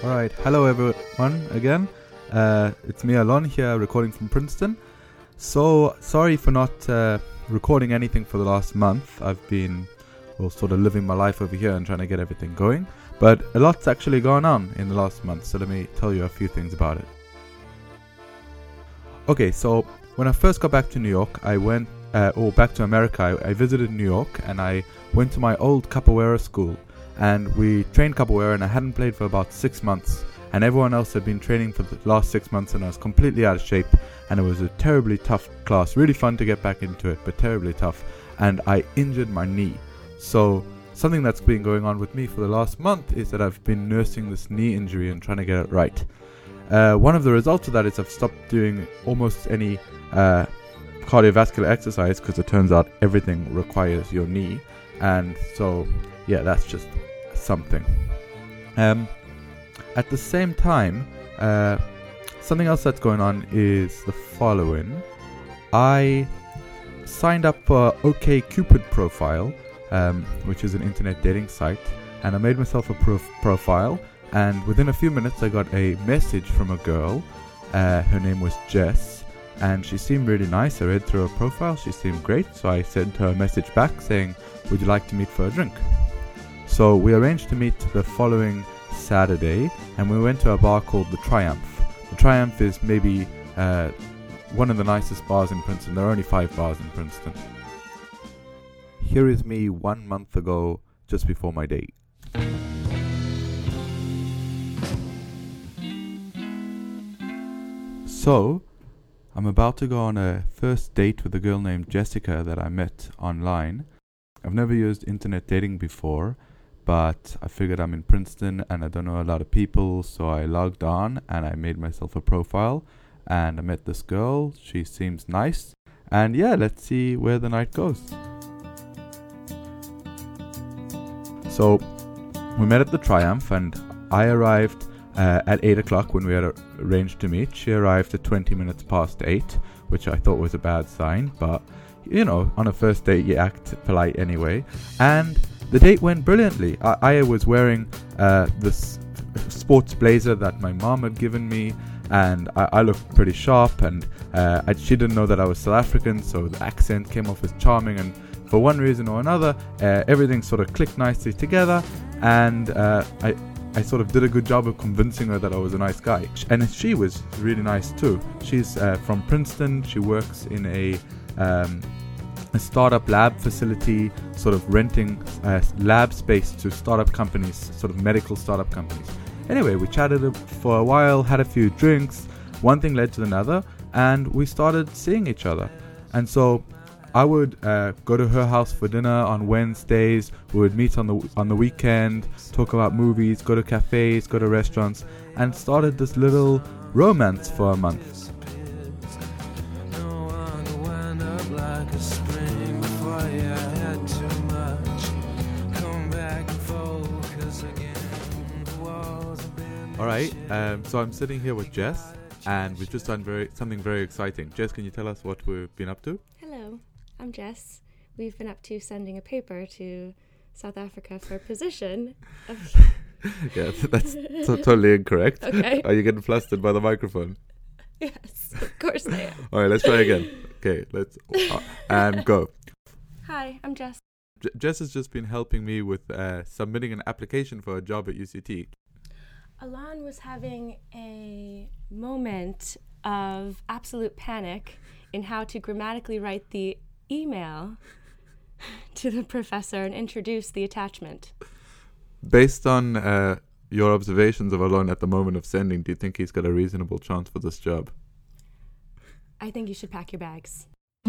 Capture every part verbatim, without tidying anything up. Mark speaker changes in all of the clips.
Speaker 1: Alright, hello everyone again. Uh, it's me, Alon, here recording from Princeton. So, sorry for not uh, recording anything for the last month. I've been, well, sort of living my life over here and trying to get everything going. But a lot's actually gone on in the last month, so let me tell you a few things about it. Okay, so when I first got back to New York, I went, uh, or back to America, I, I visited New York and I went to my old capoeira school. And we trained capoeira and I hadn't played for about six months. And everyone else had been training for the last six months and I was completely out of shape. And it was a terribly tough class. Really fun to get back into it, but terribly tough. And I injured my knee. So something that's been going on with me for the last month is that I've been nursing this knee injury and trying to get it right. Uh, one of the results of that is I've stopped doing almost any uh, cardiovascular exercise because it turns out everything requires your knee. And so, yeah, that's just something. Um, at the same time, uh, something else that's going on is the following. I signed up for OkCupid profile, um, which is an internet dating site, and I made myself a prof- profile, and within a few minutes I got a message from a girl. Uh, her name was Jess, and she seemed really nice. I read through her profile, she seemed great, so I sent her a message back saying, would you like to meet for a drink? So we arranged to meet the following Saturday, and we went to a bar called The Triumph. The Triumph is maybe uh, one of the nicest bars in Princeton. There are only five bars in Princeton. Here is me one month ago, just before my date. So, I'm about to go on a first date with a girl named Jessica that I met online. I've never used internet dating before, but I figured I'm in Princeton and I don't know a lot of people, so I logged on and I made myself a profile and I met this girl. She seems nice, and yeah, let's see where the night goes. So we met at the Triumph and I arrived uh, at eight o'clock when we had arranged to meet. She arrived at twenty minutes past eight, which I thought was a bad sign, but you know, on a first date you act polite anyway. And the date went brilliantly. I, I was wearing uh, this sports blazer that my mom had given me, and I, I looked pretty sharp, and uh, I, she didn't know that I was South African, so the accent came off as charming, and for one reason or another, uh, everything sort of clicked nicely together, and uh, I I sort of did a good job of convincing her that I was a nice guy. And she was really nice too. She's uh, from Princeton. She works in a um, a startup lab facility, sort of renting uh, lab space to startup companies, sort of medical startup companies. Anyway, we chatted for a while, had a few drinks, one thing led to another, and we started seeing each other. And so I would uh, go to her house for dinner on Wednesdays. We would meet on the on the weekend, talk about movies, go to cafes, go to restaurants, and started this little romance for a month. Alright, um, so I'm sitting here with Jess, and we've just done very something very exciting. Jess, can you tell us what we've been up to?
Speaker 2: Hello, I'm Jess. We've been up to sending a paper to South Africa for a position of...
Speaker 1: Yeah, that's t- totally incorrect.
Speaker 2: Okay.
Speaker 1: Are you getting flustered by the microphone?
Speaker 2: Yes, of course I am.
Speaker 1: Alright, let's try again. Okay, let's... Uh, and go.
Speaker 2: Hi, I'm Jess.
Speaker 1: J- Jess has just been helping me with uh, submitting an application for a job at U C T.
Speaker 2: Alon was having a moment of absolute panic in how to grammatically write the email to the professor and introduce the attachment.
Speaker 1: Based on uh, your observations of Alon at the moment of sending, do you think he's got a reasonable chance for this job?
Speaker 2: I think you should pack your bags.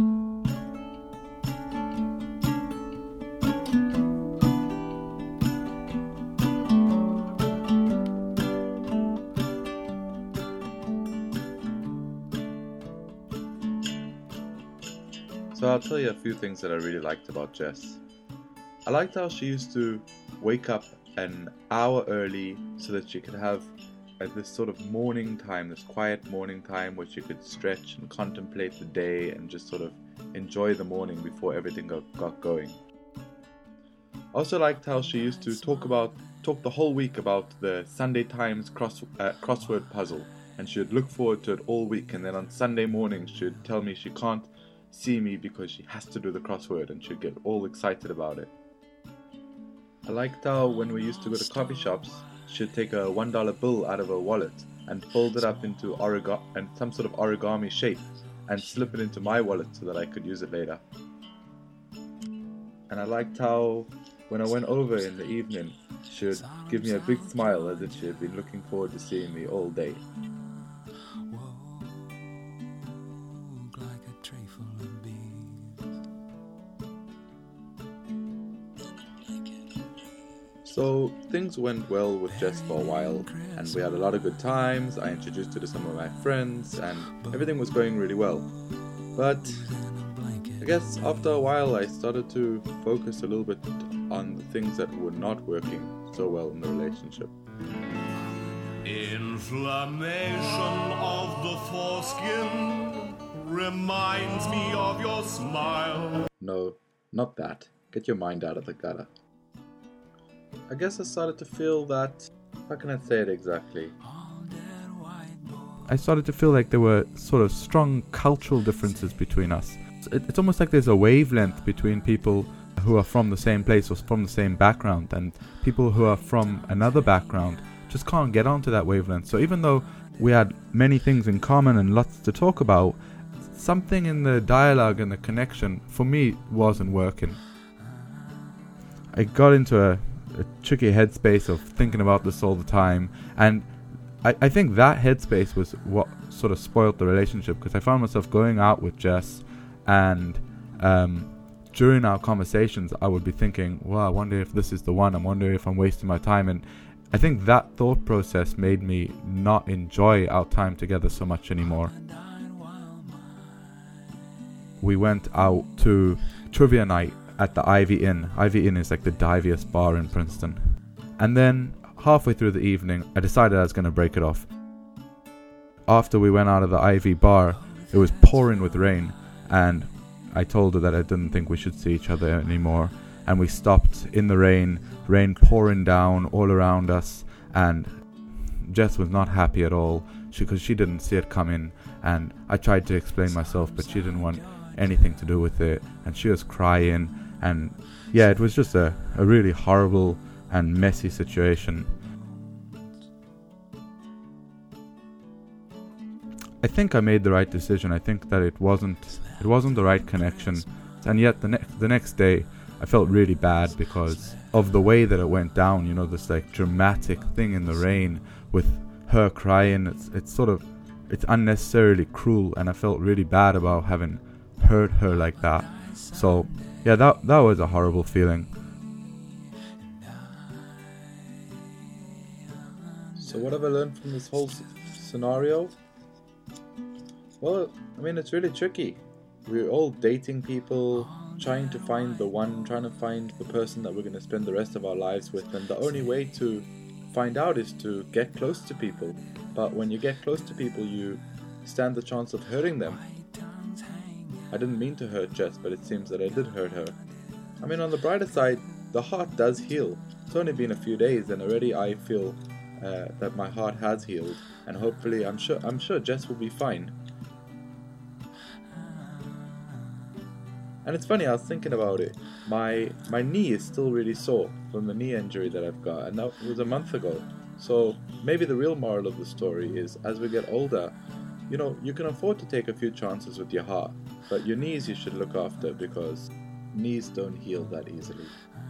Speaker 1: So I'll tell you a few things that I really liked about Jess. I liked how she used to wake up an hour early so that she could have uh, this sort of morning time, this quiet morning time where she could stretch and contemplate the day and just sort of enjoy the morning before everything got, got going. I also liked how she used to talk about talk the whole week about the Sunday Times cross, uh, crossword puzzle, and she'd look forward to it all week, and then on Sunday morning she'd tell me she can't see me because she has to do the crossword, and she'd get all excited about it. I liked how when we used to go to coffee shops, she'd take a one dollar bill out of her wallet and fold it up into origami and some sort of origami shape and slip it into my wallet so that I could use it later. And I liked how when I went over in the evening, she would give me a big smile as if she had been looking forward to seeing me all day. So things went well with Jess for a while, and we had a lot of good times. I introduced her to some of my friends, and everything was going really well. But I guess after a while I started to focus a little bit on the things that were not working so well in the relationship.
Speaker 3: Inflammation of the foreskin reminds me of your smile.
Speaker 1: No, not that. Get your mind out of the gutter. I guess I started to feel that, how can I say it exactly? I started to feel like there were sort of strong cultural differences between us. It's almost like there's a wavelength between people who are from the same place or from the same background, and people who are from another background just can't get onto that wavelength. So even though we had many things in common and lots to talk about, something in the dialogue and the connection for me wasn't working. I got into a a tricky headspace of thinking about this all the time, and I, I think that headspace was what sort of spoiled the relationship, because I found myself going out with Jess, and um, during our conversations I would be thinking, well, I wonder if this is the one, I'm wondering if I'm wasting my time, and I think that thought process made me not enjoy our time together so much anymore. We went out to trivia night at the Ivy Inn. Ivy Inn is like the diviest bar in Princeton. And then halfway through the evening, I decided I was going to break it off. After we went out of the Ivy bar, it was pouring with rain, and I told her that I didn't think we should see each other anymore. And we stopped in the rain, rain pouring down all around us, and Jess was not happy at all because she, she didn't see it coming. And I tried to explain myself, but she didn't want anything to do with it, and she was crying. And yeah, it was just a, a really horrible and messy situation. I think I made the right decision. I think that it wasn't it wasn't the right connection, and yet the next the next day I felt really bad because of the way that it went down. You know, this like dramatic thing in the rain with her crying. It's it's sort of it's unnecessarily cruel, and I felt really bad about having hurt her like that. So yeah, that that was a horrible feeling. So what have I learned from this whole s- scenario? Well, I mean, it's really tricky. We're all dating people, trying to find the one, trying to find the person that we're going to spend the rest of our lives with, and the only way to find out is to get close to people. But when you get close to people, you stand the chance of hurting them. I didn't mean to hurt Jess, but it seems that I did hurt her. I mean, on the brighter side, the heart does heal. It's only been a few days, and already I feel uh, that my heart has healed, and hopefully, I'm sure, I'm sure Jess will be fine. And it's funny, I was thinking about it. My my knee is still really sore from the knee injury that I've got, and that was a month ago. So maybe the real moral of the story is, as we get older, you know, you can afford to take a few chances with your heart, but your knees you should look after, because knees don't heal that easily.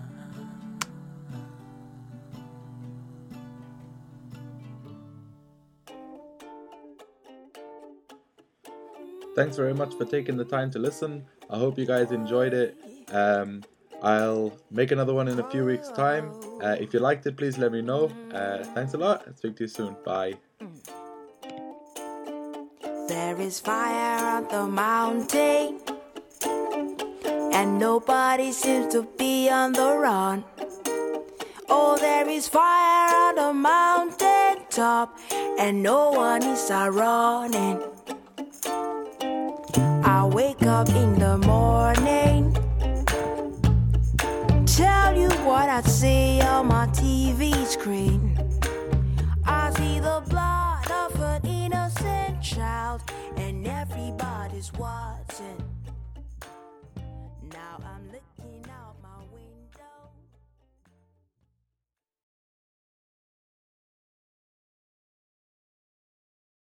Speaker 1: Thanks very much for taking the time to listen. I hope you guys enjoyed it. Um, I'll make another one in a few weeks' time. Uh, if you liked it, please let me know. Uh, thanks a lot. I'll speak to you soon. Bye.
Speaker 4: There is fire on the mountain, and nobody seems to be on the run. Oh, there is fire on the mountain top, and no one is a running. I wake up in the morning, tell you what I see on my T V screen. I see the blood of an innocent child, and everybody's watching.